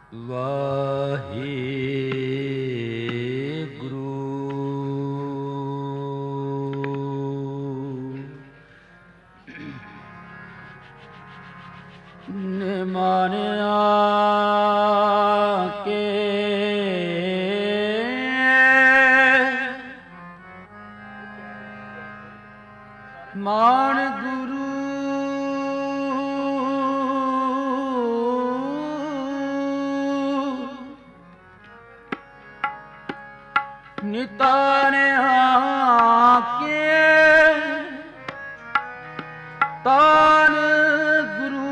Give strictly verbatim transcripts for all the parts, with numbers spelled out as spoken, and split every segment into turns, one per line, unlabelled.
ਨਿਮਾਣਿਆ ਕੇ ਮਾਣ ਗੁਰੂ ਨਿਤਾਣਿਆ ਕੇ ਤਾਨ ਗੁਰੂ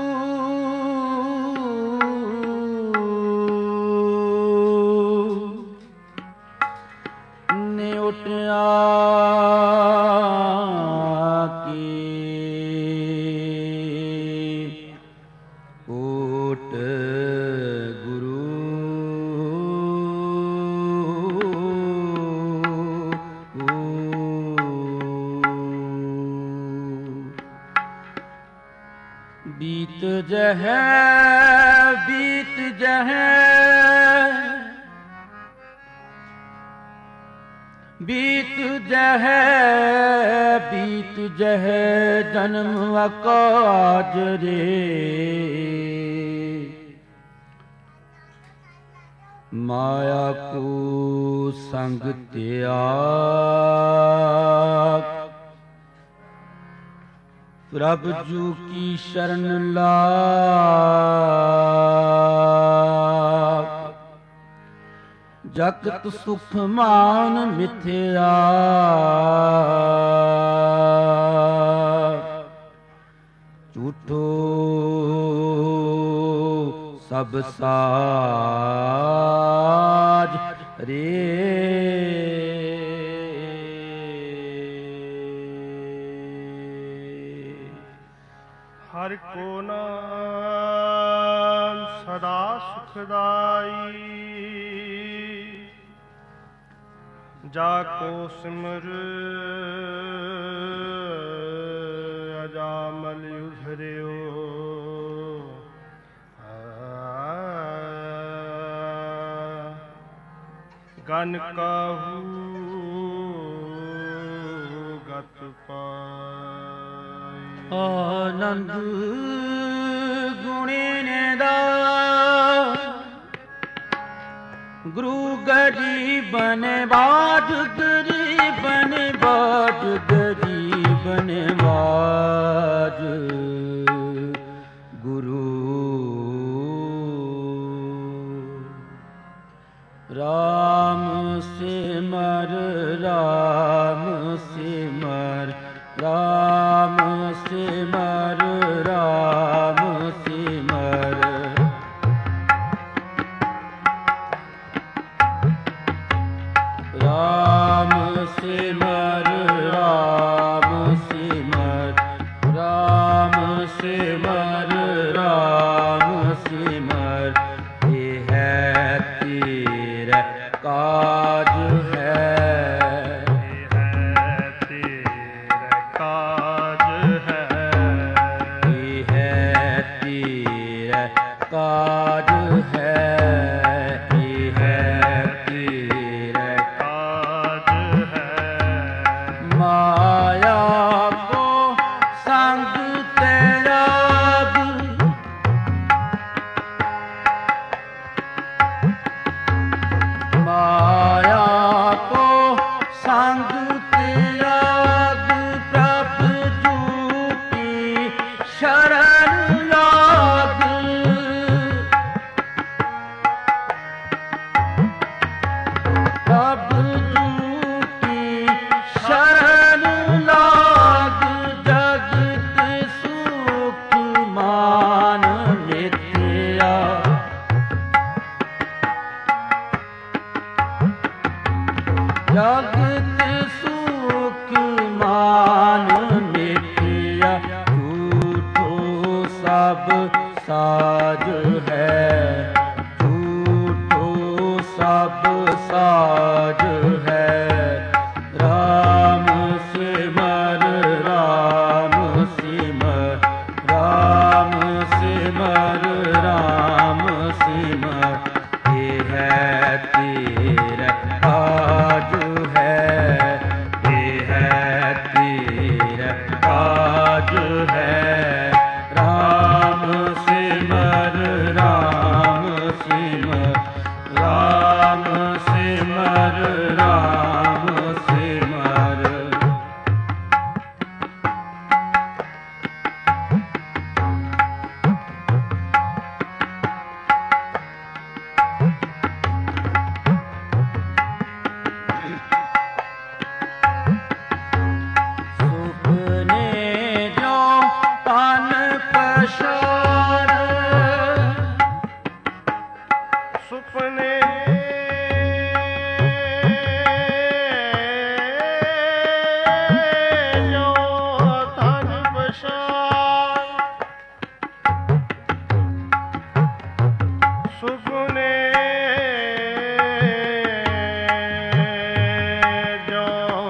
ਨੇ ਉਟਿਆ ਕੀ ਓਟ ਗੁਰੂ बीत जह बीत जह बीत जह बीत जह जन्म अकाज रे माया को संग त्याग प्रभ जू की शरण लाग जगत सुख मान मिथ्या झूठो सब साज रे
हर को नाम सदा सुखदाई जाको सिमर अजामल उधरियो गन कहू गत पाई
आनंद गुणे ने दा गुरु गरीबन बाज गरीबन बाज गरीबन बाज गुरु राम सिमर राम सिमर राम सिमर राम सिमर राम सिमर राम सिमर राम सिमर राम सिमर ये है तेरा काज है काज है ये है तेरा
काज है
माया को संग त्याग माया को संग त्याग प्रभ जू की शरण लाग प्रभ जू की शरण लाग जगत सुख मान मिथ्या जगत सुख मान मिथ्या झूठो सब साज है झूठो सब साज है राम सिमर राम सिमर राम सिमर राम सिमर
ਸੁਗੁਨੇ ਜੋ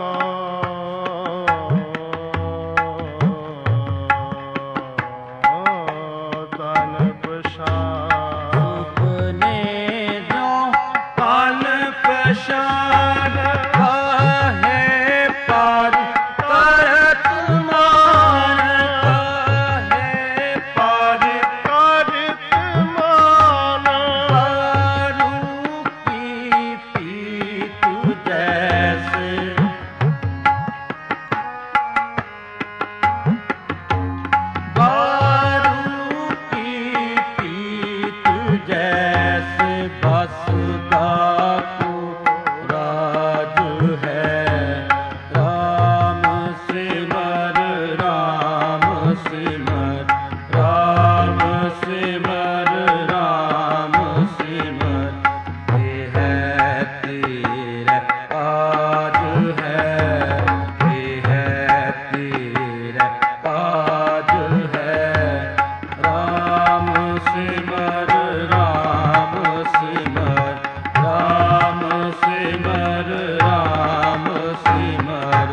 ਤਨ ਪਛਾਨ
ਸੁਪਨੇ ਜੋ ਤਨ ਪਛਾਨ ਕਾਹੇ ਪਰ ਕਰਤ ਮਾਨ ਕਾਹੇ ਪਰ
ਕਰਤ ਮਾਨ
ਕਾਰੂ ਕੀ ਪੀਤ ਜੈਸੇ ਬਾਰੂ ਕੀ ਪੀਤ ਜੈਸੇ ਬਸਦਾ ਕੋ ਰਾਜ ਹੈ ਰਾਮ ਸਿਮਰ ਰਾਮ ਸਿਮਰ ਰਾਮ ਸਿਮਰ ਰਾਮ ਸਿਮਰ ਇਹ ਹੈ ਤੇਰਾ ਕਾਜ ਹੈ ਇਹ ਹੈ ਤੇਰਾ ਕਾਜ ਹੈ ਰਾਮ ਸਿਮਰ ਰਾਮ ਸਿਮਰ ਰਾਮ ਸਿਮਰ ਰਾਮ ਸਿਮਰ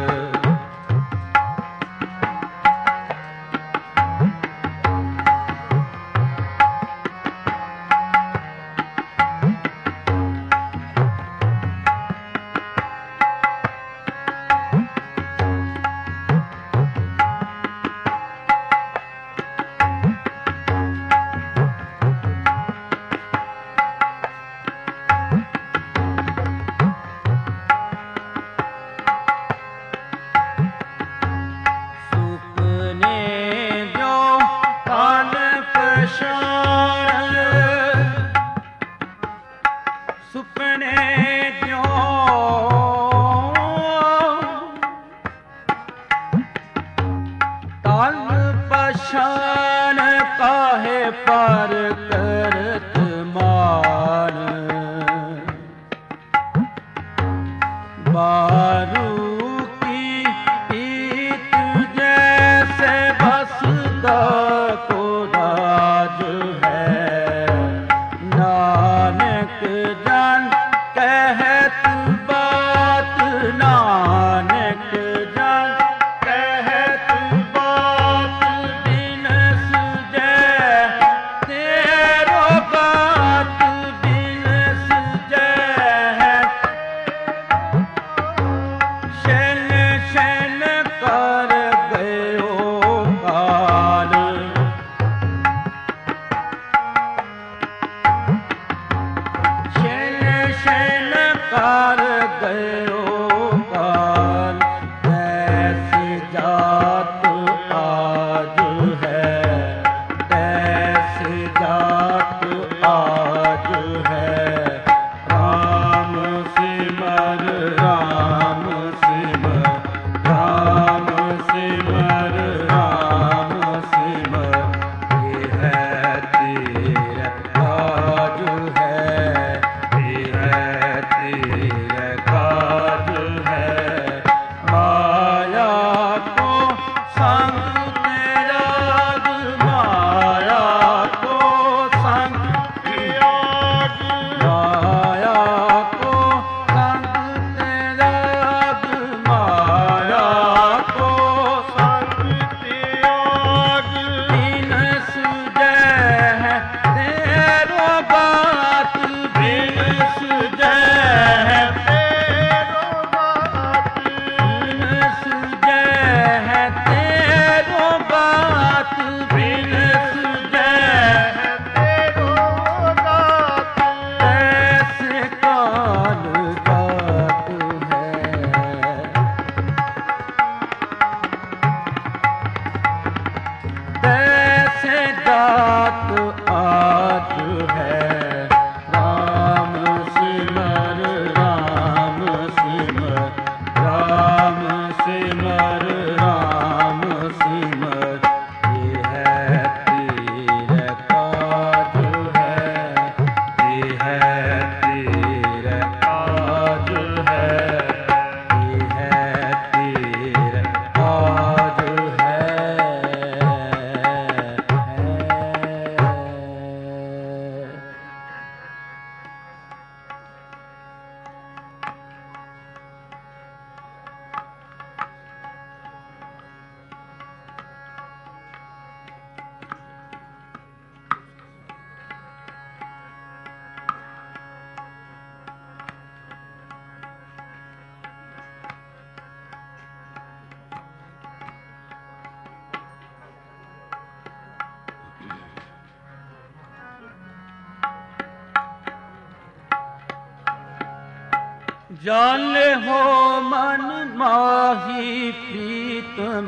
ਜਾਲੇ ਹੋ ਮਨ ਮਾਹੀ ਪ੍ਰੀਤਮ,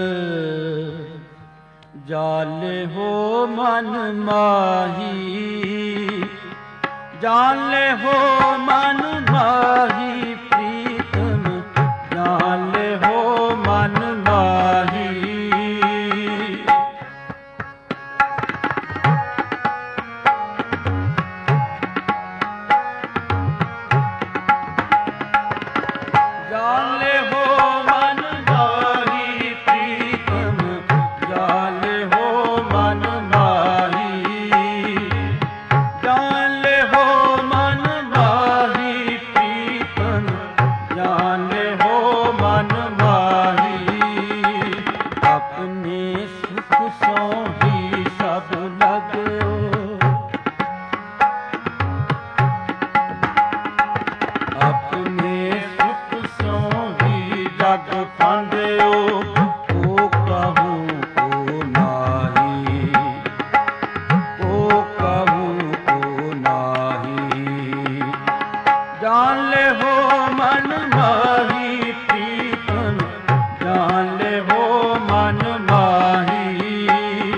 ਜਾਲੇ ਹੋ ਮਨ ਮਾਹੀ, ਜਾਲੇ ਹੋ ਮਨ ਮਾਹੀ ਪ੍ਰੀਤਮ, ਜਾਲੇ ਹੋ ਮਨ ਮਾਹੀ। ਜਾਲੇ ਹੋ ਮਨ ਮਾਹੀ ਪ੍ਰੀਤਮ, ਜਾਲੇ ਹੋ ਮਨ ਮਾਹੀ, ਜਾਲੇ ਹੋ ਮਨ ਮਾਹੀ ਪ੍ਰੀਤਮ, ਜਾਲੇ ਹੋ ਮਨ ਮਾਹੀ। ਆਪਣੇ ਸੁਖ ਸੋ ਹੀ ਸਭ ਲਗਿਓ, ਆਪਣੇ ਸੁਖ ਸੋ ਹੀ ਜਗ ਫਾਂਦਿਓ, ਓ ਕਹੂੰ ਓ ਨਾਹੀ, ਓ ਕਹੂੰ ਓ ਨਾਹੀ। ਜਾਲੇ ਹੋ ਮਨ ਮਾਹੀ ਪ੍ਰੀਤਮ, ਜਾਲੇ ਹੋ ਮਨ ਮਾਹੀ,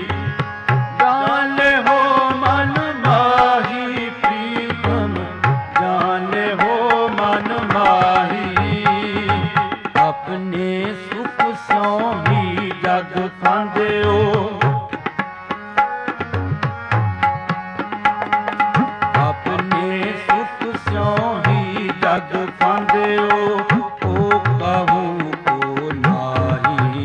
ਜਾਲੇ ਹੋ ਮਨ ਮਾਹੀ ਪ੍ਰੀਤਮ, ਜਾਲੇ ਹੋ ਮਨ ਮਾਹੀ। ਆਪਣੇ ਸੁਖ ਸੋ ਹੀ ਜਗ ਫਾਂਦਿਓ, ਆਪਣੇ ਸੁਖ ਸੋ ਹੀ ਜਗ ਫਾਂਦਿਓ, ਓ ਕਹੂੰ ਓ ਨਾਹੀ,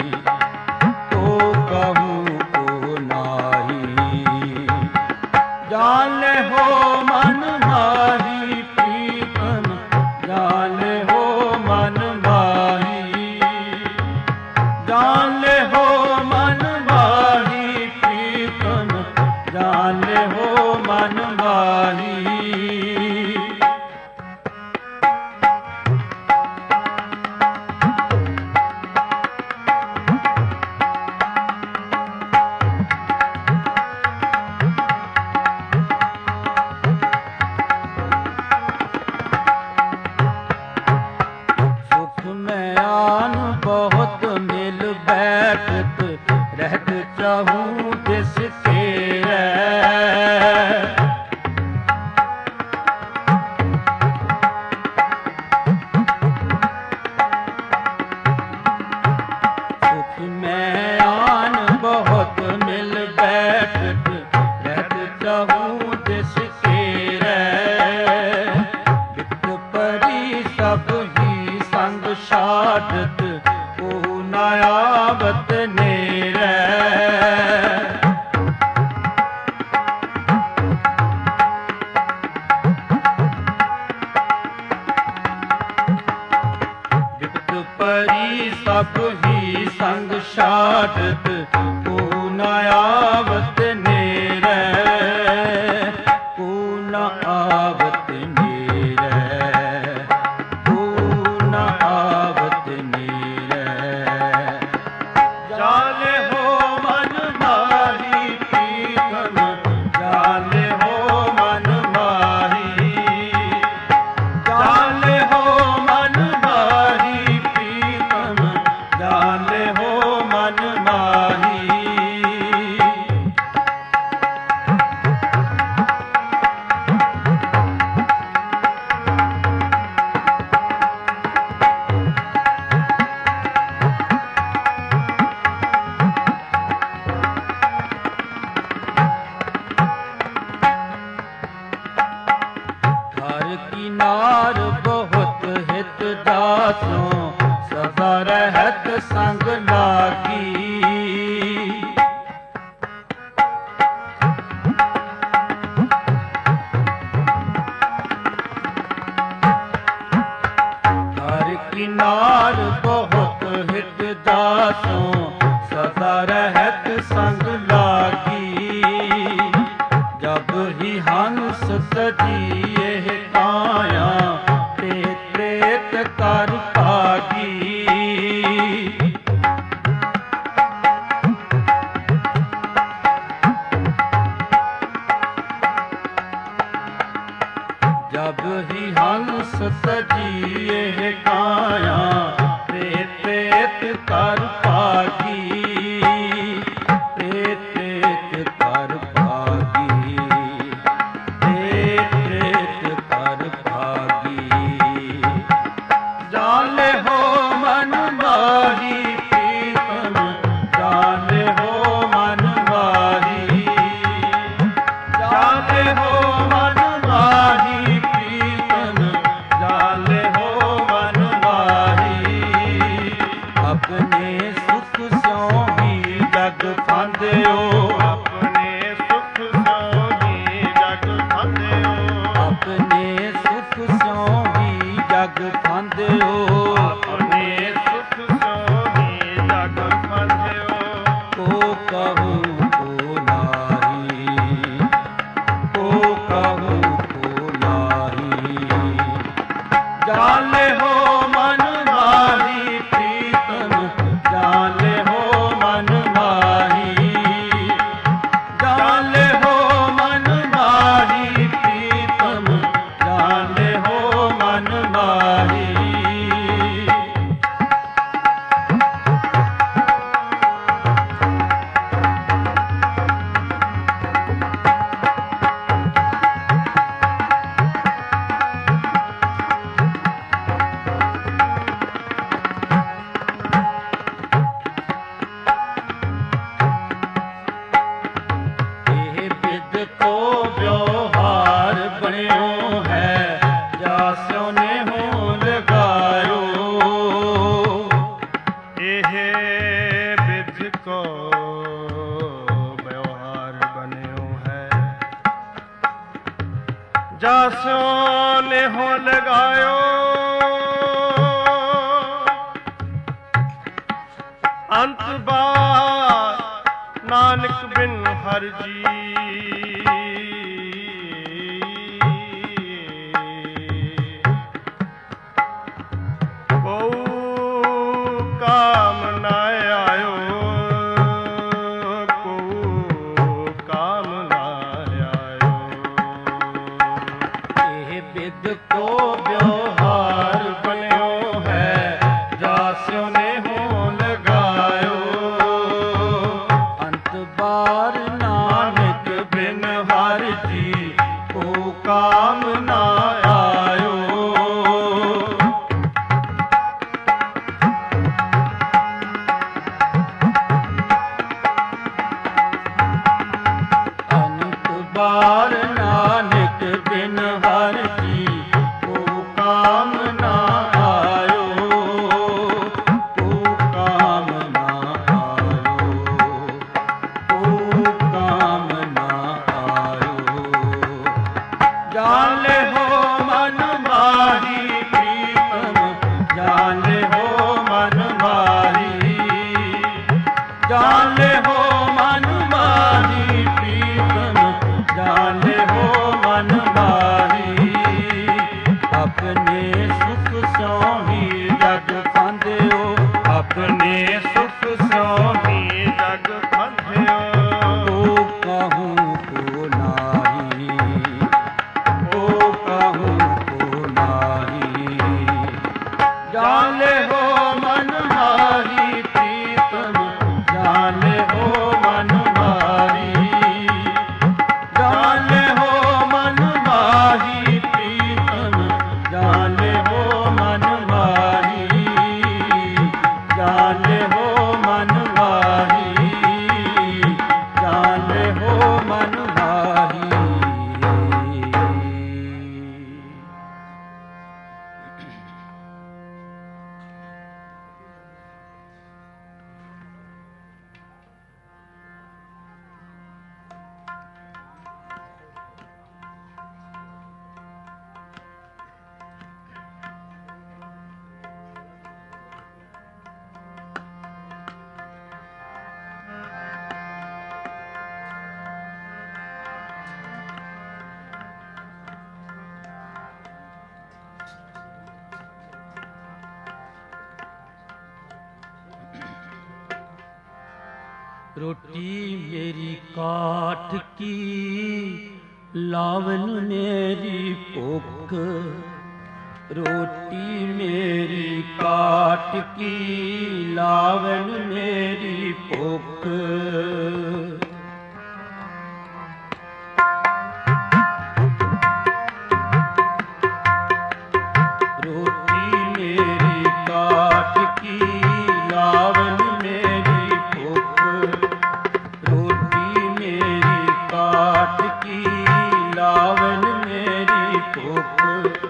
ਓ ਕਹੂੰ ਓ ਨਾਹੀ। ਜਾਲੇ ਹੋ ਮਨ ਮਾਹੀ ਪ੍ਰੀਤਮ, ਜਾਲੇ ਹੋ ਮਨ ਮਾਹੀ, ਜਾਲੇ ਹੋ ਮਨ ਮਾਹੀ ਪ੍ਰੀਤਮ, ਜਾਲੇ ਹੋ ਮਨ ਮਾਹੀ। ਸੁਖ ਮੈਂ ਆਨ ਬਹੁਤ ਮਿਲ ਬੈਠਤ, ਰਹਿਤ ਚਾਹੂੰ ਦਿਸ ਤੇਰੇ। ਸੁਖ ਮੈਂ ਆਨ ਬਹੁਤ ਮਿਲ ਬੈਠਤ, ਰਹਿਤ ਚਾਹੂੰ ਦਿਸ ਤੇਰੇ। ਬਿਤ ਪਰੀ ਸਭ ਹੀ ਸੰਗ ਛਾਡਤ, ਉਹ ਨਾ ਆਵਤ ਨੇਰੇ। ਬਿਪਤ ਪਰੀ ਸਭ ਹੀ ਸੰਗ ਛਾਡਤ, ਉਹ ਨਾ ਆਵਤ ਨੇਰੇ, ਉਹ ਨਾ ਆਵਤ ਨੇਰੇ, ਉਹ ਨਾ ਆਵਤ ਨੇਰੇ। ਜਾਲੇ ਹੋ ਮਨ ਮਾਹੀ ਪ੍ਰੀਤਮ, ਜਾਲੇ ਹੋ ਮਨ ਮਾਹੀ, ਜਾਲੇ ਹੋ ਮਨ ਮਾਹੀ ਪ੍ਰੀਤਮ, ਜਾਲੇ ਹੋ ਮਨ ਮਾਹੀ। ਹਰ ਕਿਨਾਰ ਬਹੁਤ ਹਿਤ ਜਾਸੋਂ, ਸਦਾ ਰਹਿਤ ਸੰਗ ਲਾਗੀ। ਹਰ ਕਿਨਾਰ ਬਹੁਤ ਹਿਤ ਜਾਸੋਂ, ਸਦਾ ਰਹਿਤ ਸੰਗ ਲਾਗੀ। ਜਬ ਹੀ ਹੰਸ ਸਜੀਏ ਕਾਇਆ, ਤੇ ਤ੍ਰੇਤ ਕਰ ਭਾਗੀ। तब ही हंस सजिए काया प्रेत प्रेत कर पागी प्रेत प्रेत कर पागी प्रेत प्रेत कर पागी जाले हो मन माही प्रीतम जाले हो मन माही जाले हो मन माही प्रीतम जाले हो मन माही अपने सुख स्यों ही जग फांदयो
अपने सुख स्यों ही जग फांदयो
अपने सुख स्यों ही जग फांदयो
अपने सुख स्यों ही जग फांदयो
को कहूँ को नाही को कहूँ को नाही जाले हो मन माही प्रीतम जाले हो मन माही जाले हो मन माही प्रीतम जाले हो मन माही ਇਹ ਬਿਦ ਕੋ ਵਿਵਹਾਰ ਬਣਿਓ ਹੈ ਜਾਸਿਓ ਨੇ ਹੋ ਲਗਾਇਓ
ਇਹ ਵਿਧ ਕੋ ਵਿਵਹਾਰ ਬਣਿਓ ਹੈ ਜਾਸਿਓ ਨੇ ਹੋ ਲਗਾਇਓ ਅੰਤ ਬਾਰ ਨਾਨਕ ਬਿਨ ਹਰ ਜੀ ਕਉ ਕਾਮ ਨਾ ਆਇਓ ਕਉ ਕਾਮ ਨਾ ਆਇਓ
ਇਹ ਬਿਦ ਕੋ ਵਿਵਹਾਰ ਬਣਿਓ ਹੈ ਜਾਸਿਓ ਨੇ ਹੋ ਲਗਾਇਓ ਅੰਤ ਬਾਰ ਨਾਨਕ ਬਿਨ ਹਰ ਜੀ ਕੋ ਕਾਮ ਨਾ ਆਇਓ ਅੰਤ ਬਾਰ ਨਾਨਕ ਬਿਨ ਹਰ ਜੀ ਕੋ ਕਾਮ ਨਾ ਆਇਓ ਕੋ ਕਾਮ ਨਾ ਆਇਓ ਕੋ ਕਾਮ ਨਾ ਆਇਓ ਜਾਲੇ ਹੋ ਮਨ ਮਾਹੀ ਪ੍ਰੀਤਮ ਜਾਲੇ ਹੋ ਮਨ ਮਾਹੀ ਜਾਲੇ ਹੋ ਮਨ ਮਾਹੀ ਪ੍ਰੀਤਮ ਜਾਲੇ ਹੋ ਮਨ ਮਾਹੀ ਆਪਣੇ ਸੁਖ ਸਿਉ ਹੀ ਜਗ ਫਾਂਦਿਓ ਆਪਣੇ ਸੁਖ ਸਿਉ
ਹੀ ਜਗ ਫਾਂਦਿਓ
ਕੋ ਕਹੂੰ ਕੋ ਨਾਹੀ ਕੋ ਕਹੂੰ ਕੋ ਨਾਹੀ ਜਾਲੇ ਹੋ ਮਨ ਮਾਹੀ ਪ੍ਰੀਤਮ ਜਾਲੇ ਹੋ ਮਨ ਮਾਹੀ ਜਾਲੇ ਹੋ ਮਨ ਮਾਹੀ ਪ੍ਰੀਤਮ ਜਾਲੇ ਹੋ ਮਨ ਮਾਹੀ ਜਾਲੇ ਹੋ ਮਨ ਮਾਹੀ ਜਾਲੇ ਹੋ ਮਨ ਮਾਹੀ रोटी मेरी काठ की ਲਾਵਨ ਮੇਰੀ ਭੁੱਖ, ਰੋਟੀ ਮੇਰੀ ਕਾਟ ਕੀ। ਲਾਵਨ ਮੇਰੀ ਭੁੱਖ, ਰੋਟੀ ਮੇਰੀ ਕਾਟ ਕੀ। ਲਾਵਨ ਮੇਰੀ ਭੁੱਖ, ਰੋਟੀ ਮੇਰੀ ਕਾਟ ਕੀ। ਲਾਵਨ ਮੇਰੀ ਭੁੱਖ,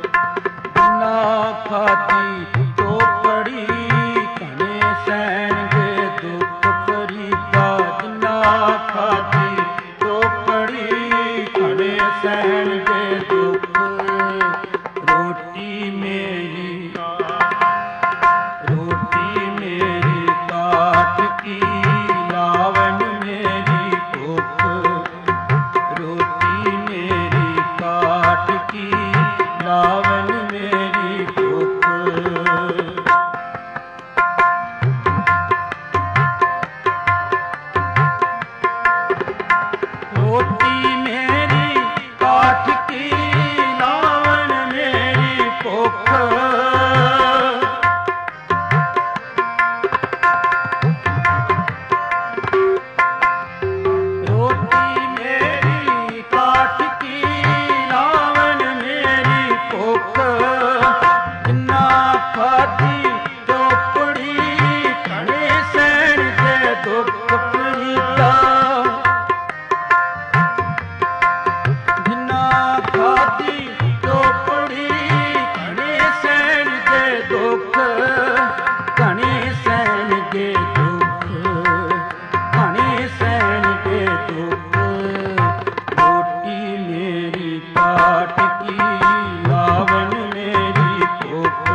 ਨਾ ਖਾਦੀ ਚੋਪੜੀ ਘਣੇ ਸਹਿਣਗੇ ਦੁੱਖ ਫਰੀਦਾ। ਨਾ ਖਾਦੀ ਚੋਪੜੀ ਘਣੇ ਸਹਿਣਗੇ ਦੁੱਖ। ਰੋਟੀ ਮੇਰੀ, ਰੋਟੀ ਮੇਰੀ ਕਾਟ ਕੀ। ਲਾਵਨ ਮੇਰੀ ਭੁੱਖ, ਰੋਟੀ ਮੇਰੀ ਕਾਟ ਕੀ। ਲਾਵਨ ਮੇਰੀ ਭੁੱਖ, ਰੋਟੀ ਮੇਰੀ ਕਾਟ ਕੀ। ਲਾਵਨ ਮੇਰੀ ਭੁੱਖ, ਰੋਟੀ ਮੇਰੀ ਕਾਟ ਕੀ। ਲਾਵਨ ਮੇਰੀ ਭੁੱਖ, ਜਿੰਨਾ ਖਾਦੀ ਚੋਪੜੀ ਘਣੇ ਸਹਿਣਗੇ ਦੁੱਖ ਫਰੀਦਾ। ਜਿੰਨਾ ਖਾਦੀ ਚੋਪੜੀ ਘਣੇ ਸਹਿਣਗੇ ਦੁੱਖ। ਘਣੇ ਸਹਿਣਗੇ ਦੁੱਖ, ਘਣੇ ਸਹਿਣਗੇ ਦੁੱਖ। ਰੋਟੀ ਮੇਰੀ ਕਾਟ ਕੀ। ਲਾਵਨ ਮੇਰੀ ਭੁੱਖ,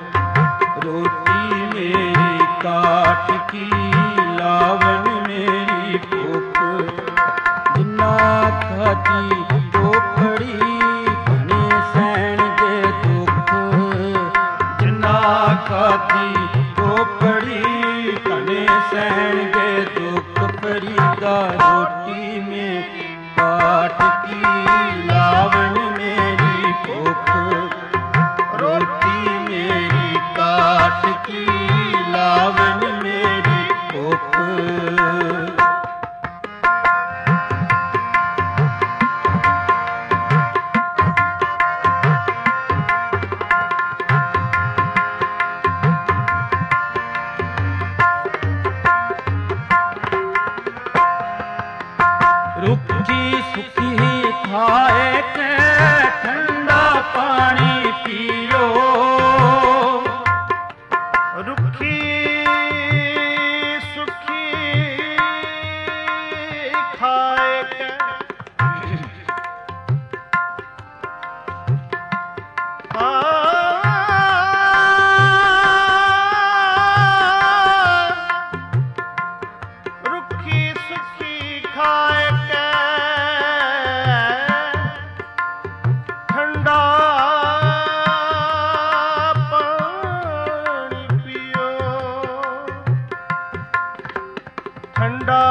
ਰੋਟੀ ਮੇਰੀ ਕਾਟ ਕੀ। ਲਾਵਨ ਮੇਰੀ ਭੁੱਖ, ਜਿੰਨਾ ਖਾਦੀ ਚੋਪੜੀ ਘਣੇ ਸਹਿਣਗੇ ਦੁੱਖ। ਜਿੰਨਾ ਖਾਦੀ ਚੋਪੜੀ ਘਣੇ ਸਹਿਣਗੇ ਦੁੱਖ ਫਰੀਦਾ। ਰੋਟੀ ਮੇਰੀ ਕਾਟ ਕੀ। ਲਾਵਨ ਮੇਰੀ ਭੁੱਖ, ਰੋਟੀ ਮੇਰੀ ਕਾਟ ਕੀ। ਲਾਵਨ ਮੇਰੀ ਭੁੱਖ, ਰੁੱਖੀ ਸੁੱਖੀ ਖਾਏ ਕੇ ਠੰਡਾ ਪਾਣੀ ਪੀਓ।
ਰੁੱਖੀ ਸੁੱਖੀ ਖਾਏ ਕੇ ਰੁੱਖੀ ਸੁੱਖੀ ਖਾਏ ਕੇ ਠੰਡਾ ਪਾਣੀ ਪੀਓ। ਠੰਡਾ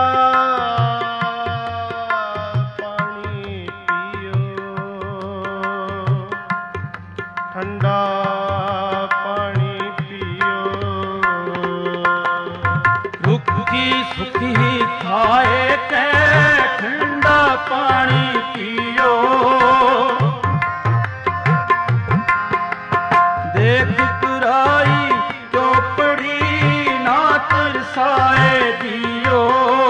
ਪਾਣੀ ਪੀਓ। ਠੰਡਾ ਪਾਣੀ ਪੀਓ।
ਰੁੱਖੀ ਸੁੱਖੀ ਖਾਏ ਕੇ ਠੰਡਾ ਪਾਣੀ ਪੀਓ। ਦੇਖ ਤੁਰਾਈ ਚੋਪੜੀ ਨਾ ਤਰਸਾਏ ਦਿਓ।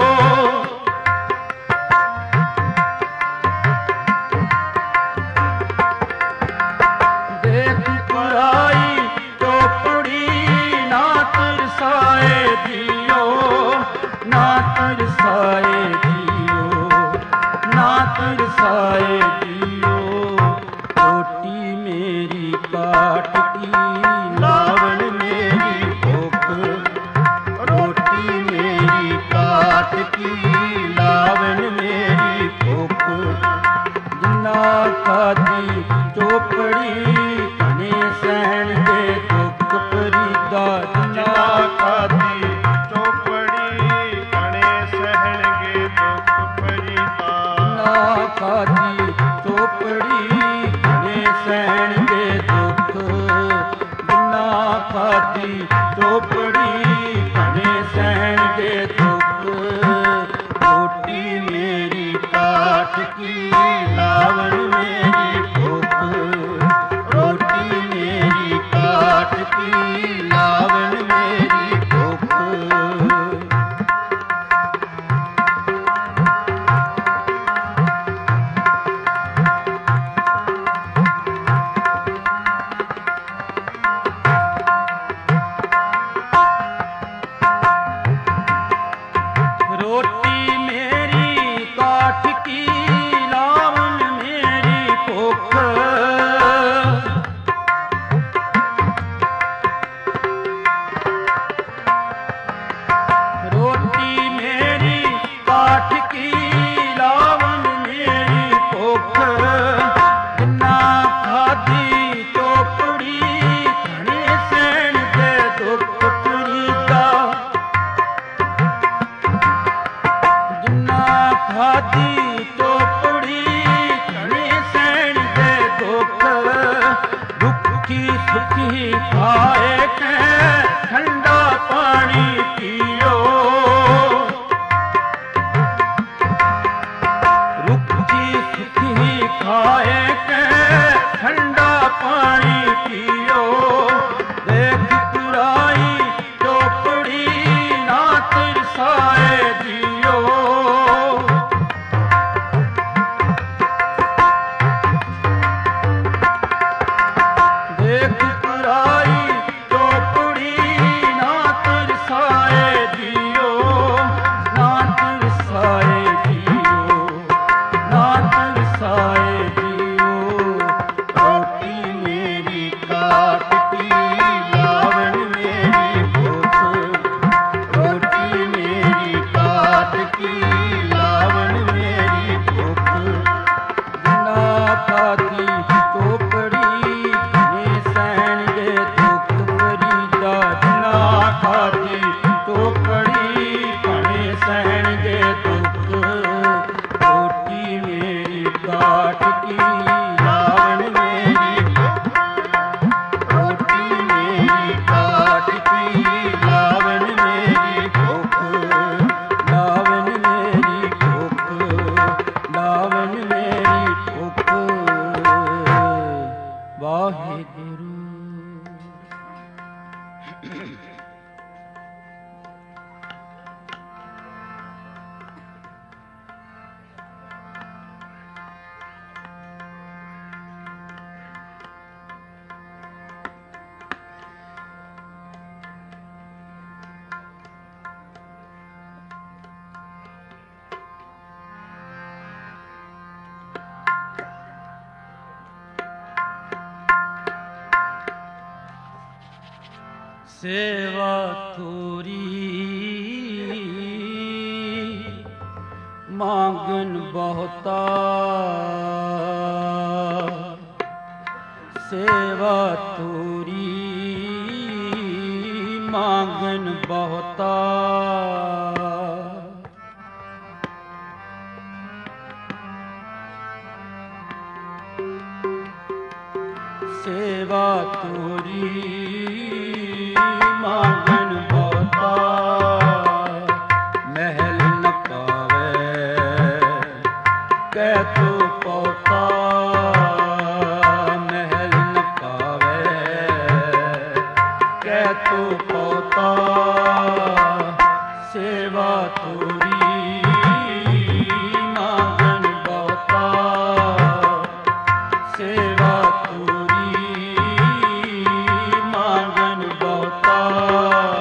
ਦੇਖ ਤੁਰਾਈ ਚੋਪੜੀ ਨਾ ਤਰਸਾਏ ਦਿਓ। ਨਾ ਤਰਸਾਏ ਦਿਓ, ਨਾ ਤਰਸਾਏ ਦਿਓ। ਰੋਟੀ ਮੇਰੀ ਕਾਟ ਕੀ। ਲਾਵਨ ਮੇਰੀ ਭੁੱਖ, ਰੋਟੀ ਮੇਰੀ ਕਾਟ ਕੀ। ਲਾਵਨ ਮੇਰੀ ਭੁੱਖ, ਜਿੰਨਾ ਖਾਦੀ ਚੋਪੜੀ ਘਣੇ ਸਹਿਣਗੇ ਦੁੱਖ ਫਰੀਦਾ। ਜਿੰਨਾ
ਖਾਦੀ ਚੋਪੜੀ ਘਣੇ ਸਹਿਣਗੇ ਦੁੱਖ ਫਰੀਦਾ।
ਨਾ ਖਾਦੀ ਚੋਪੜੀ ਘਣੇ ਸਹਿਣ ਦੇ ਦੁੱਖ, ਬਿਨਾ ਖਾਦੀ ਚੋਪੜੀ ਘਣੇ ਸਹਿਣ ਦੇ ਦੁੱਖ, ਰੋਟੀ ਮੇਰੀ ਕਾਟ ਕੀ ਲਾਵਣ ਮੇਰੀ ਭੁੱਖ, ਰੋਟੀ ਮੇਰੀ ਕਾਟ ਕੀ ਲਾਵਣ ਮੇਰੀ ਭੁੱਖ। ਰੋਟੀ ਮੇਰੀ ਕਾਠ ਕੀ ਲਾਵਣ ਮੇਰੀ ਭੁੱਖ, ਰੋਟੀ ਮੇਰੀ ਕਾਠ ਕੀ ਲਾਵਣ ਮੇਰੀ ਭੁੱਖ, ਬਿਨਾ ਖਾਦੀ ਚੋਪੜੀ ਘਣੇ ਸਹਿਣ ਦੇ ਦੁੱਖ ਫਰੀਦਾ, ਜਿਨਾ ਖਾਦੀ ਚੋਪੜੀ ਘਣੇ ਸਹਿਣ ਦੇ ਦੁੱਖ, ਦੁੱਖੀ ਸੁਖੀ ਖਾਏ ਕੈ ਠੰਡਾ ਪਾਣੀ ਪੀਓ, ਰੁੱਖੀ ਸੁਖੀ ਖਾਏ ਕੈ ਠੰਡਾ ਪਾਣੀ ਪੀਓ, ਦੇਖ ਪੁਰਾਈ ਚੋਪੜੀ ਨਾ ਤਿਰਸਾਏ ਜੀਓ, ਦੇਖ ਪੁਰਾਈ ਚੋਪੜੀ ਨਾ ਤਿਰਸਾਏ ਜੀਓ, ਨਾ ਤਿਰਸਾਏ ਜੀਓ, ਨਾ ਤਿਰਸਾਏ ਜੀਓ, ਰੋਟੀ ਮੇਰੀ ਕਾਟ ਕੀ ਲਾਵਣ ਮੇਰੀ ਭੁੱਖ, ਰੋਟੀ ਮੇਰੀ ਕਾਟ ਕੀ ਲਾਵਣ ਮੇਰੀ ਭੁੱਖ, ਬਿਨਾ ਖਾਦੀ ਚੋਪੜੀ ਘਣੇ ਸਹਿਣ ਦੇ ਦੁੱਖ ਫਰੀਦਾ, ਬਿਨਾ ਖਾਦੀ ਚੋਪੜੀ ਘਣੇ ਸਹਿਣ ਦੇ ਦੁੱਖ, ਰੋਟੀ ਮੇਰੀ ਕਾਟ ਕੀ ਲਾਵਣ ਮੇਰੀ ਭੁੱਖ, ਰੋਟੀ ਮੇਰੀ ਕਾਟ ਕੀ ਲਾਵਣ ਮੇਰੀ ਭੁੱਖ, ਲਾਵਣ ਮੇਰੀ ਭੁੱਖ, ਲਾਵਣ ਮੇਰੀ ਭੁੱਖ। ਵਾਹਿਗੁਰੂ। ਸੇਵਾ ਤੋਰੀ ਮੰਗਨ ਬਹੁਤਾ, ਸੇਵਾ ਤੋਰੀ ਮੰਗਨ ਬਹੁਤਾ, ਸੇਵਾ ਤੋਰੀ ਮੰਗਨ ਬਹੁਤਾ, ਮਹਿਲ ਨ ਪਾਵੇ ਕਹਿ ਤੋ ਪਉਤਾ, ਮਹਿਲ ਨ ਪਾਵੇ ਕਹਿ ਤੋ ਪਉਤਾ, ਸੇਵਾ ਤੋਰੀ ਮੰਗਨ ਬਹੁਤਾ, ਸੇਵਾ ਤੋਰੀ ਮੰਗਨ ਬਹੁਤਾ।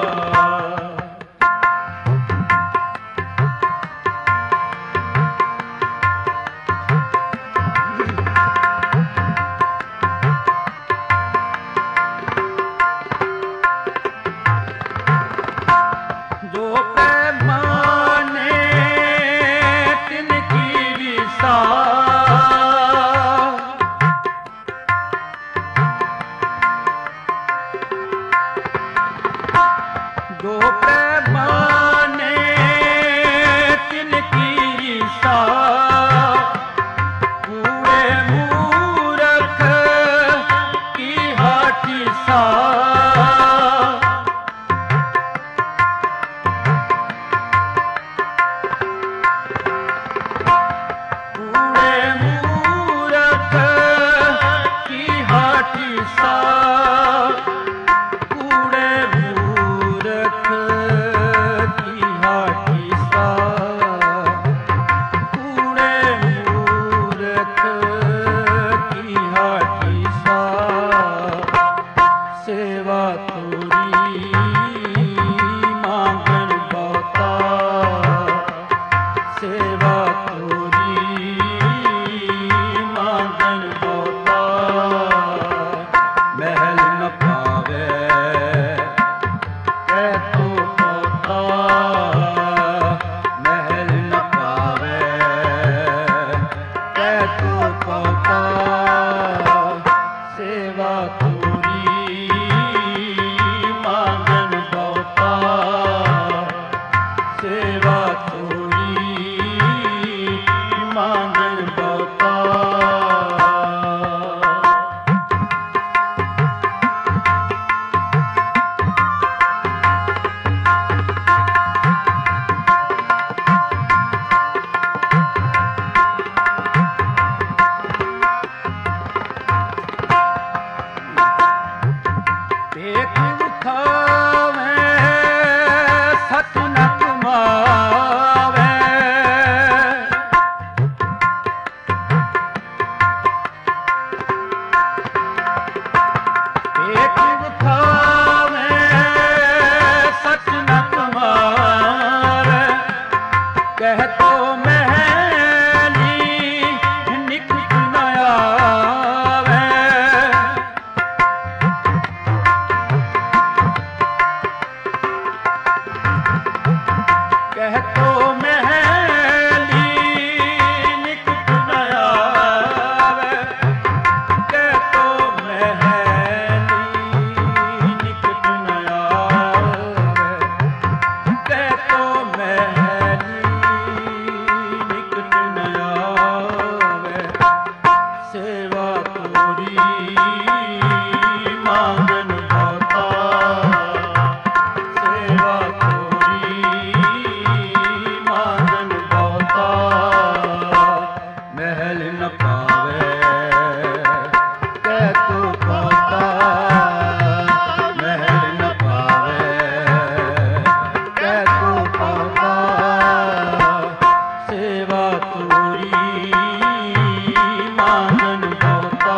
ਮਾਂਗਨ ਬਹੁਤਾ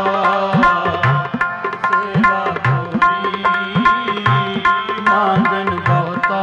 ਸੇਵਾ ਤੋਰੀ ਮਾਂਗਨ ਬਹੁਤਾ।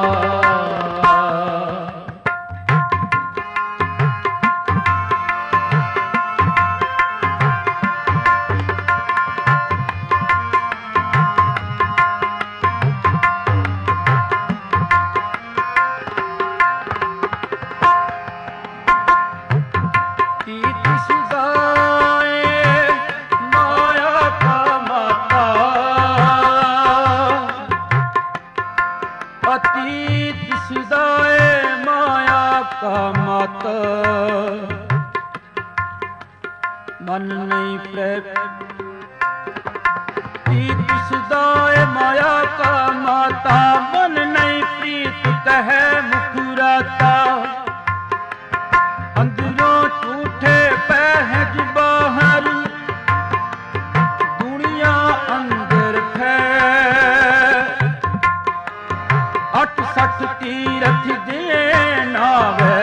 ਅਤੀਤ ਸਦਾਏ ਮਾਇਆ ਕਾ ਮਤ ਮਨ ਨਹੀਂ ਪ੍ਰੇਤ ਅਤੀਤ ਸਦਾਏ ਮਾਇਆ ਕਾ ਮਾਤਾ ਮਨ ਨਹੀਂ ਪ੍ਰੀਤ ਕਹੈ ਮੁਖਰਾਤਾ। ਅੰਦਰੋਂ ਝੂਠੇ ਪਹਿਜ ਬਾਹਰ ਦੁਨੀਆ ਅੰਦਰ ਹੈ। ਅਠ ਸਠ ਤੀਰਥ ਦੇ ਨਾਵੇ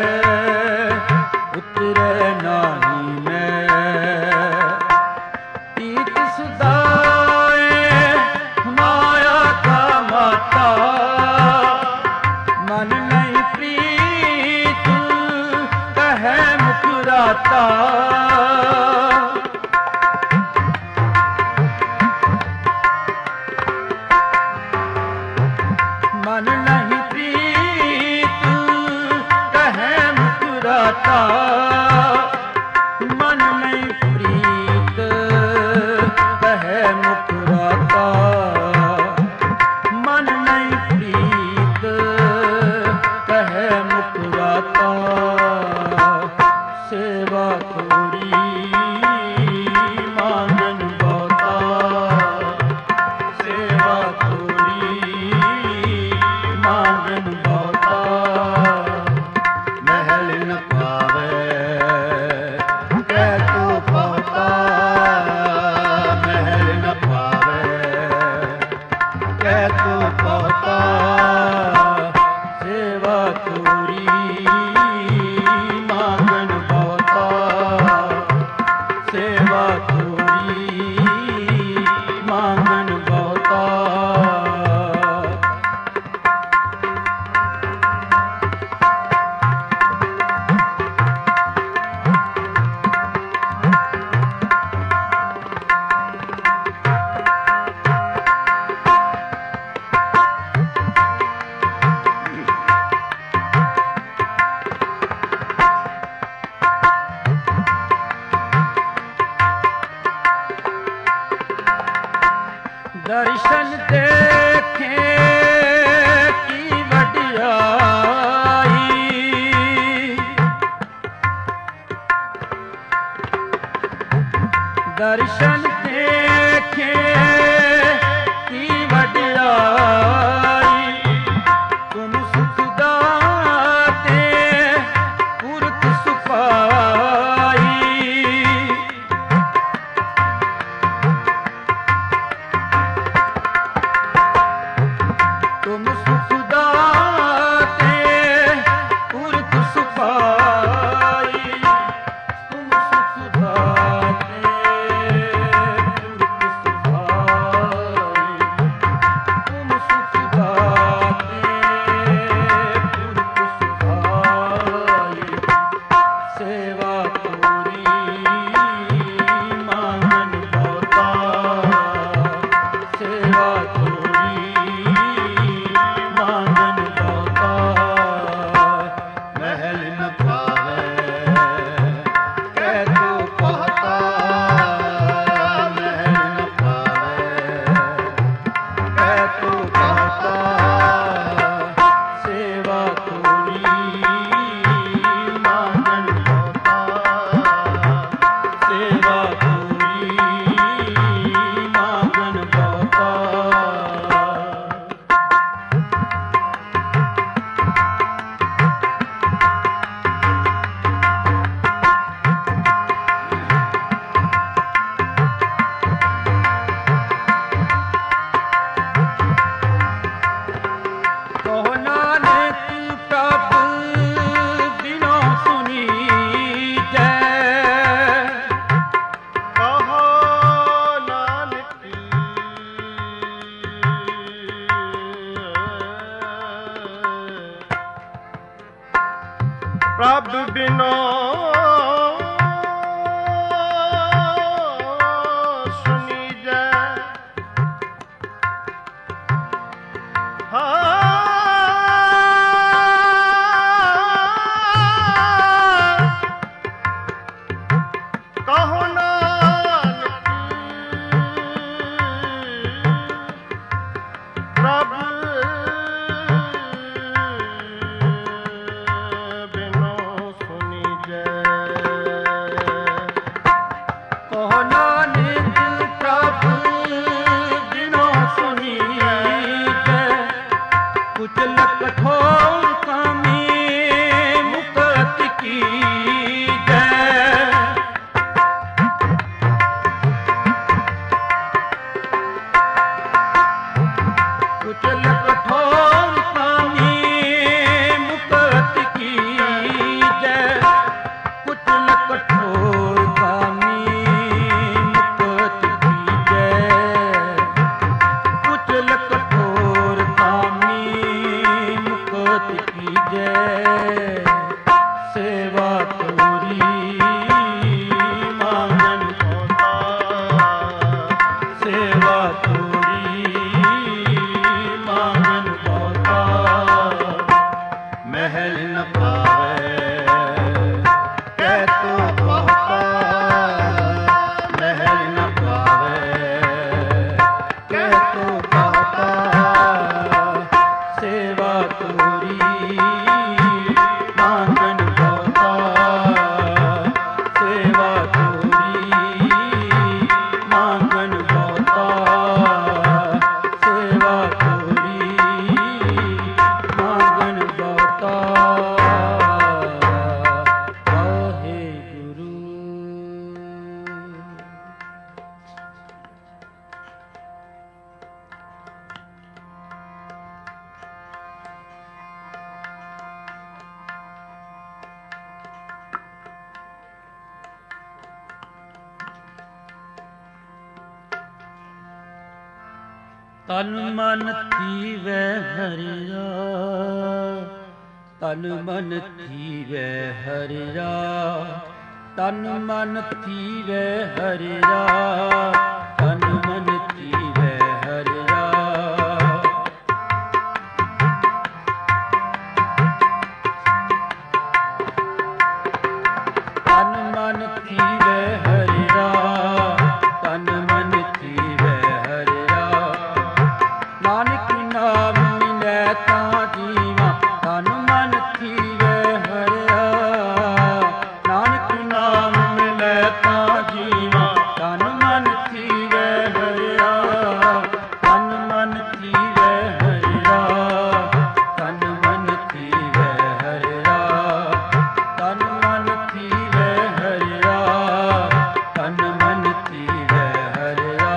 ਉਤਰੇ ਨਾਹੀ ਮੈਂ। ਤੀਤ ਸਦਾਏ ਮਾਇਆ ਕਾ ਮਾਤਾ ਮਨ ਨਹੀਂ ਪ੍ਰੀਤ ਕਹੈ ਮੁਕਰਾਤਾ। ਮਨ ਨਹੀਂ ਪ੍ਰੀਤ ਕਹੈ ਮੁਕਰਾਤਾ। ਮਨ ਨਹੀਂ ਪ੍ਰੀਤ ਕਹੈ ਮੁਕਰਾਤਾ। ਮਨ ਨਹੀਂ ਪ੍ਰੀਤ ਕਹੈ ਮੁਕਰਾਤਾ। ਸੇਵਾ ਤੋਰੀ ਮਾਂਗਨ ਬਹੁਤਾ ਸੇਵਾ ਤੋਰੀ ਮਾਂਗਨ ਬਹੁਤਾ। ਮਹਿਲ ਨ ਪਾਵੇ ਕਹਿ ਤੂੰ ਬਹੁਤਾ ਮਹਿਲ ਨ ਪਾਵੇ ਕਹਿ ਤੂੰ ਬਹੁਤਾ। ਸੇਵਾ ਤੋਰੀ ਮਾਂਗਨ ਬਹੁਤਾ ਸੇਵਾ ਤੋਰੀ ਮਾਂਗਨ ਬਹੁਤਾ। ਦਰਸ਼ਨ ਦੇਖੇ ਕੀ ਵਡਿਆਈ ਦਰਸ਼ਨ ਦੇਖੇ ਕੀ ਵਡਿਆਈ। ਤੁਮ ਸੁਖ ਦਾਤੇ ਪੁਰਖ ਸੁਖਾਈ। ਤੁਮ ਸੁਖ ਦਾਤੇ ਪੁਰਖ ਸੁਖਾਈ। ਤੁਮ ਸੁਖ ਦਾਤੇ ਪੁਰਖ ਸੁਖਾਈ।
ਬਿਨੋ ਸੁਨੀਜੈ ਕਹੋ ਨਾਨਕ ਪ੍ਰਭ ਬਿਨੋ ਸੁਨੀਜੈ
ਕਹੋ ਨਾਨਕ ਪ੍ਰਭ ਬਿਨੋ ਸੁਨੀਜੈ ਕੁਚਲ ਕਠੋਰ ਕਾਮੀ ਮੁਕਤ ਕੀਜੈ ਕੁਚਲ ਕਠੋਰ ਕਾਮੀ ਮੁਕਤ ਕੀਜੈ ਕੁਚਲ ਕਠੋਰ ਕਾਮੀ ਮੁਕਤ ਕੀਜੈ ਕੁਚਲ ਕਠੋਰ ਕਾਮੀ ਮੁਕਤ ਕੀਜੈ ਸੇਵਾ ਤੋਰੀ ਮੰਗਨ ਹੋਤਾ ਸੇਵਾ ਤੋਰੀ ਮੰਗਨ ਹੋਤਾ ਮਹਿਲ ਨ ਪਾਵੇ ਕਹਿ ਤੋ ਬਹੁਤਾ ਮਹਿਲ ਨ ਪਾਵੇ ਕਹਿ ਤੋ ਬਹੁਤਾ ਸੇਵਾ ਤੋਰੀ ਮੰਗਨ ਹੋਤਾ ਸੇਵਾ ਤੋਰੀ ਮੰਗਨ ਹੋਤਾ ਸੇਵਾ ਤੋਰੀ ਮੰਗਨ ਹੋਤਾ ਵਾਹਿਗੁਰੂ। ਤਨ ਮਨ ਥੀਵੈ ਹਰਿਆ ਤਨ ਮਨ ਥੀਵੈ ਹਰਿਆ ਤਨ ਮਨ ਥੀਵੈ ਹਰਿਆ ਤਨ ਮਨ ਥੀਵੈ ਹਰਿਆ ਤਨ ਮਨ ਥੀਵੈ ਹਰਿਆ ਤਨ ਮਨ ਥੀਵੈ ਹਰਿਆ ਨਾਨਕ ਨਾਮ ਮਿਲੈ ਤਾਂ ਜੀਵਾ ਤਨ ਮਨ ਥੀਵੈ ਹਰਿਆ ਨਾਨਕ ਨਾਮ ਮਿਲੈ ਤਾਂ ਜੀਵਾ ਤਨ ਮਨ ਥੀਵੈ ਹਰਿਆ ਤਨ ਮਨ ਥੀਵੈ ਹਰਿਆ ਤਨ ਮਨ ਥੀਵੈ ਹਰਿਆ ਤਨ ਮਨ ਥੀਵੈ ਹਰਿਆ ਤਨ ਮਨ ਥੀਵੈ ਹਰਿਆ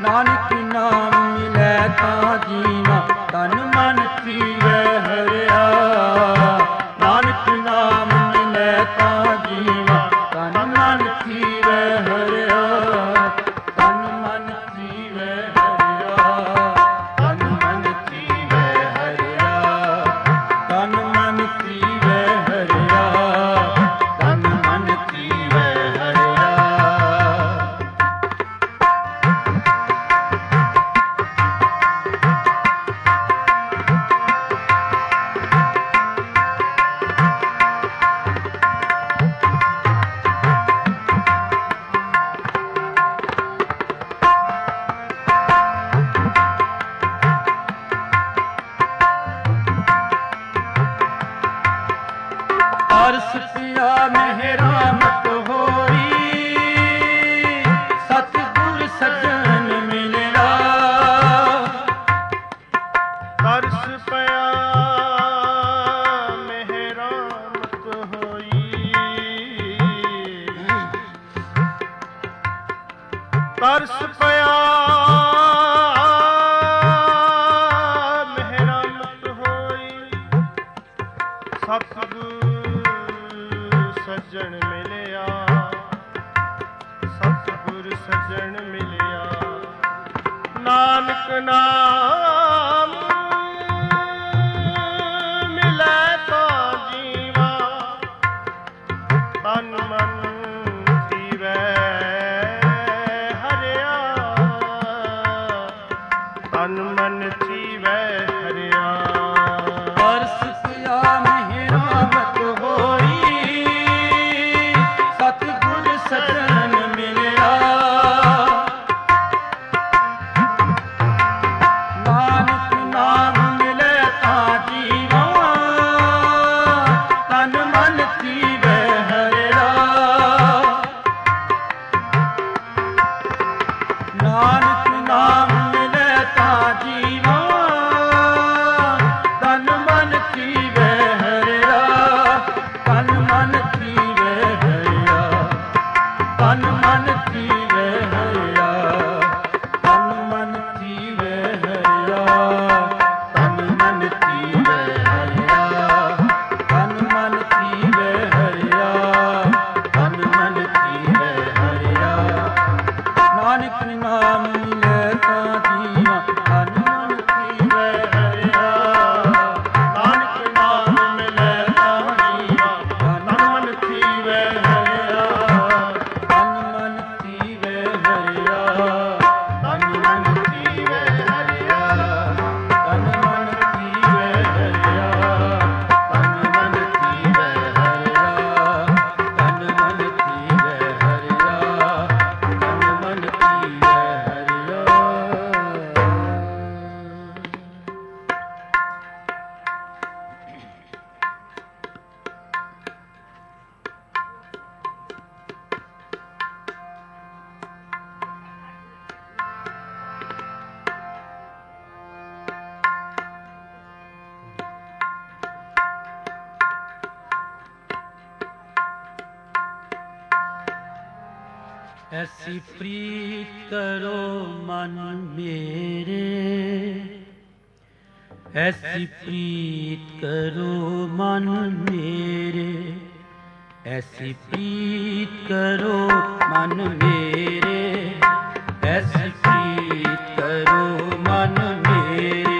ਨਾਨਕ ਨਾਮ ਮਿਲੈ ਤਾਂ ਜੀਵਾ ਤਨ ਮਨ ਥੀਵੈ ਹਰਿਆ ਨਾਨਕ ਨਾਮ ਮਿਲੈ ਤਾਂ ਜੀਵਾ ਤਨ ਮਨ ਥੀਵੈ ਹਰਿਆ ਤਨ ਮਨ ਥੀਵੈ ਹਰਿਆ ਤਨ ਮਨ ਥੀਵੈ ਹਰਿਆ ਤਨ ਮਨ ਥੀਵੈ ਹਰਿਆ ਤਨ ਮਨ ਥੀਵੈ ਹਰਿਆ ਅਰਸ ਪਿਆ ਮਿਹਰਾਮਤ ਹੋਈ ਸਤਿਗੁਰ ਸੱਜਣ ਮਿਲਿਆ
ਤਰਸ ਪਿਆ ਮਿਹਰਾਮਤ ਹੋਈ ਤਰਸ ਪਿਆ ਮਿਹਰਾਮਤ ਹੋਈ ਸਤਿਗੁਰ ਸੱਜਣ ਮਿਲਿਆ ਸਤਿਗੁਰ ਸੱਜਣ ਮਿਲਿਆ ਨਾਨਕ ਨਾਮ ਮਿਲੈ ਤਾਂ ਜੀਵਾ ਤਨ ਮਨ ਥੀਵੈ ਹਰਿਆ ਤਨ ਮਨ ਥੀਵੈ ਹਰਿਆ
ਅਰਸ ਪਿਆ ਮਿਹਰਾਮਤ ਹੋਈ ਸਤਿਗੁਰ ਸੱਜਣ ਮਿਲਿਆ ਨਾਨਕ ਨਾਮ ਮਿਲੈ ਤਾਂ ਜੀਵਾ ਤਨ ਮਨ ਥੀਵੈ ਹਰਿਆ ਨਾਨਕ ਨਾਮ ਮਿਲੈ ਤਾਂ ਜੀਵਾ ਤਨ ਮਨ ਥੀਵੈ ਹਰਿਆ ਤਨ ਮਨ ਥੀਵੈ ਹਰਿਆ ਤਨ ਮਨ ਥੀਵੈ ਹਰਿਆ ਤਨ ਮਨ ਥੀਵੈ ਹਰਿਆ ਤਨ ਮਨ ਥੀਵੈ ਹਰਿਆ ਤਨ ਮਨ ਥੀਵੈ ਹਰਿਆ ਤਨ ਮਨ ਥੀਵੈ ਹਰਿਆ ਨਾਨਕ ਨਾਮ ਮਿਲੈ ਤਾਂ ਜੀਵਾ ਤਨ ਮਨ ਥੀਵੈ ਹਰਿਆ
ਨਾਨਕ ਨਾਮ ਮਿਲੈ ਤਾਂ ਜੀਵਾ ਤਨ ਮਨ ਥੀਵੈ ਹਰਿਆ
ਤਨ ਮਨ ਥੀਵੈ ਹਰਿਆ
ਤਨ ਮਨ ਥੀਵੈ ਹਰਿਆ
ਤਨ ਮਨ ਥੀਵੈ ਹਰਿਆ ਤਨ ਮਨ ਥੀਵੈ ਹਰਿਆ ਤਨ ਮਨ ਥੀਵੈ ਹਰਿਆ ਤਨ ਮਨ ਥੀਵੈ ਹਰਿਆ ਐਸੀ ਪ੍ਰੀਤ ਕਰੋ ਮਨ ਮੇਰੇ ਐਸੀ ਪ੍ਰੀਤ ਕਰੋ ਮਨ ਮੇਰੇ ਐਸੀ ਪ੍ਰੀਤ ਕਰੋ ਮਨ ਮੇਰੇ ਐਸੀ ਪ੍ਰੀਤ ਕਰੋ ਮਨ ਮੇਰੇ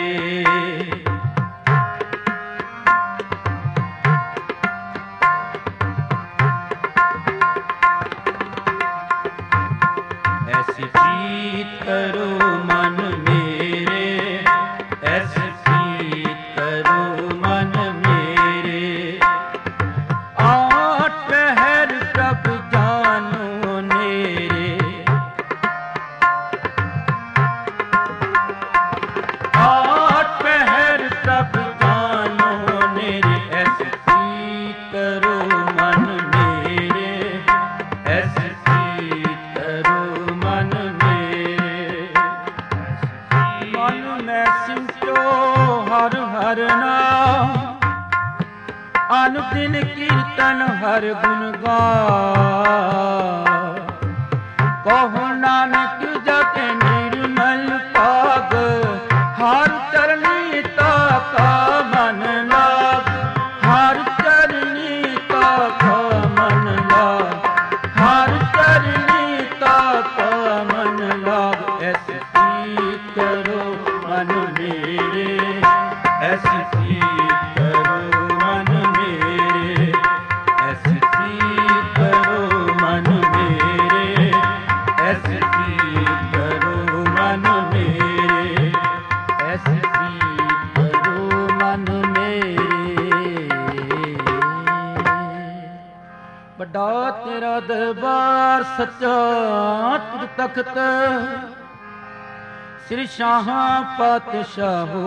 ऐसी प्रीत करो मन मेरे ऐसी प्रीत करो मन मेरे आठ पहर प्रभ जानो नेरे आठ पहर प्रभ जानो नेरे ऐसी प्रीत करो मन मेरे ऐसी हर नाम अनुदिन कीर्तन हर गुण गा कहो नानक जग निर्मल ऐसी प्रीत करो मन मेरे, ऐसी प्रीत करो मन मेरे, ऐसी प्रीत करो मन मेरे, ऐसी प्रीत करो मन मेरे, ऐसी प्रीत करो मन मेरे। ਵੱਡਾ ਤੇਰਾ ਦਰਬਾਰ ਸੱਚਾ ਤੁਧ ਤਖਤ, ਸ੍ਰੀ ਸ਼ਾਹਾਂ ਪਾਤਸ਼ਾਹੋ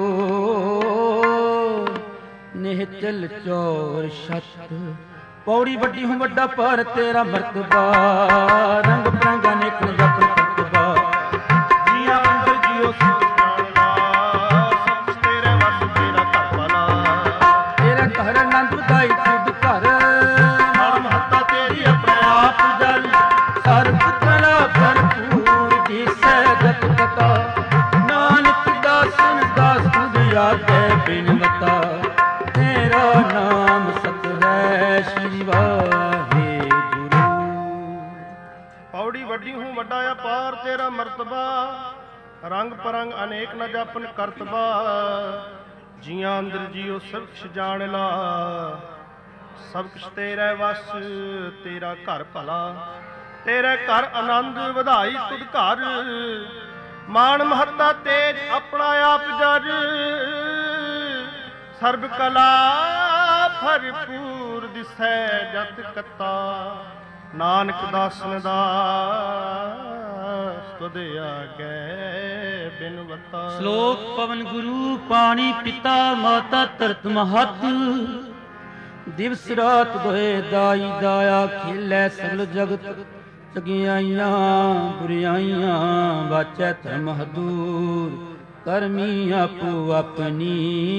ਨਿਹਚਲ ਚੌਰ ਛਤ। ਪੌੜੀ ਵੱਡੀ ਹੂੰ ਵੱਡਾ ਪਰ ਤੇਰਾ ਮਰਤਬਾ, ਰੰਗ ਬਰੰਗਾ ਨੇਕ ਜਪ ਕਰਤਬਾ।
ਜੀਆਂ ਅੰਦਰ ਜੀਓ ਸੁਖ ਜਾਣਦਾ, ਸਭ ਤੇਰੇ ਵਸ ਤੇਰਾ ਘਰ ਭਲਾ।
ਤੇਰਾ ਘਰ ਆਨੰਦ ਵਧਾਈ ਤੁਧ ਘਰ,
ਨਾਲ ਮਹੱਤਾ ਤੇਰੀ ਆਪਣੇ ਆਪ ਜਲ।
ਸਰਬ ਕਲਾ ਭਰਪੂਰ ਦਿਸੈ ਜਤ ਕਥਾ, ਨਾਨਕ ਦਾਸਨ ਦਾਸ ਤੁਧ ਆਗੇ ਬਿਨਵਤਾ। ਤੇਰਾ ਨਾਮ ਸਤ ਹੈ ਸ਼੍ਰੀ ਵਾਹਿਗੁਰੂ।
ਪੌੜੀ ਵੱਡੀ ਹੂੰ ਵੱਡਾ ਅਪਾਰ ਤੇਰਾ ਮਰਤਬਾ, ਰੰਗ ਪਰੰਗ ਅਨੇਕ ਨ ਜਾਪਨ ਕਰਤਬਾ। ਜੀਆਂ ਅੰਦਰ ਜੀਓ ਸਭ ਕੁਛ ਜਾਣ ਲਾ, ਸਭ ਕੁਛ ਤੇਰੇ ਵਸ ਤੇਰਾ ਘਰ ਭਲਾ। ਤੇਰੇ ਘਰ ਆਨੰਦ ਵਧਾਈ ਤੁਧ ਘਰ, ਮਾਣ ਮਹੱਤਾ ਤੇਜ ਆਪਣਾ ਆਪ ਜਰ। ਸਰਬ ਕਲਾ ਭਰਪੂਰ ਦਿਸੈ ਜਤ ਕਤਾ, ਨਾਨਕ ਦਾਸਨ ਦਾਸ ਤੁਧ ਆਗੇ ਬਿਨਵਤਾ।
ਸ਼ਲੋਕ ਪਵਨ ਗੁਰੂ ਪਾਣੀ ਪਿਤਾ ਮਾਤਾ ਧਰਤ ਮਹਤ, ਦਿਵਸ ਰਾਤ ਦੋਏ ਦਾਈ ਦਾਇਆ ਖੇਲੇ ਸਗਲ ਜਗਤ। ਚੰਗਿਆਈਆਂ ਬੁਰਿਆਈਆਂ ਵਾਚੈ ਧਰਮ ਹਦੂਰ, ਕਰਮੀ ਆਪੋ ਆਪਣੀ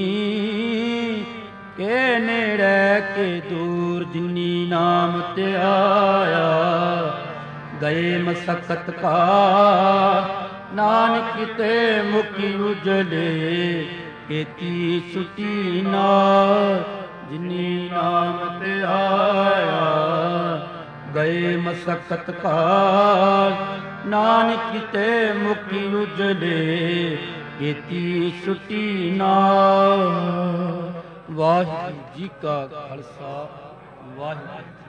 ਕੇ ਨੇੜੇ ਕੇ ਦੂਰ। ਜਿਨੀ ਨਾਮ ਤੇ ਆਇਆ ਗਏ ਮਸਕਤ ਕਾ, ਨਾਨਕ ਤੇ ਮੁਕੀ ਉਜਲੇ ਕੀਤੀ ਛੁਟੀ ਨਾਰ। ਜਿਨੀ ਨਾਮ ਤੇ ਆਇਆ ਗਏ ਮਸਕਤ ਕਾ, ਨਾਨਕ ਤੇ ਮੁਕੀ ਉਜਲੇ ਕੀਤੀ ਛੁਟੀ ਨਾਰ। ਵਾਹਿਗੁਰੂ ਜੀ ਕਾ ਖਾਲਸਾ, ਵਾਹਿਗੁਰੂ।